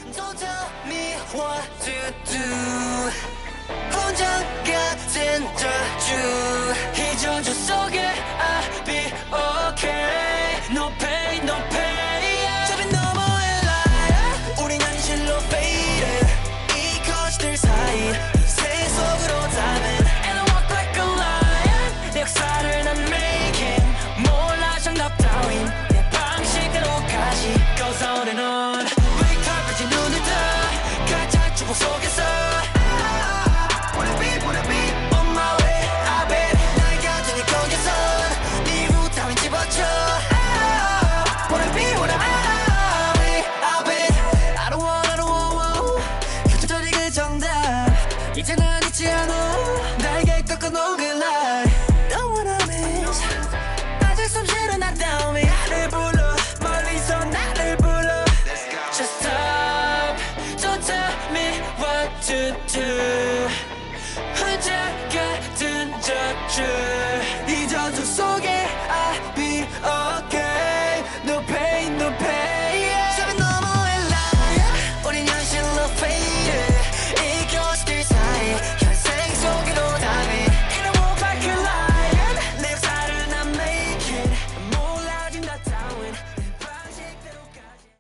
Don't tell me what to do. 혼자 같은 저주 이 저주 속에 I'll be okay. No pain, no pain. 저빈 너머의 liar 우린 현실로 faded. 이 거짓들 사이 새 속으로 담은 And I walk like a lion. 내 역사를 난 making. 몰라 정답 따윈 내 방식대로까지 Goes on and on. 왜 칼같이 눈을 떠 가짜 축복 속에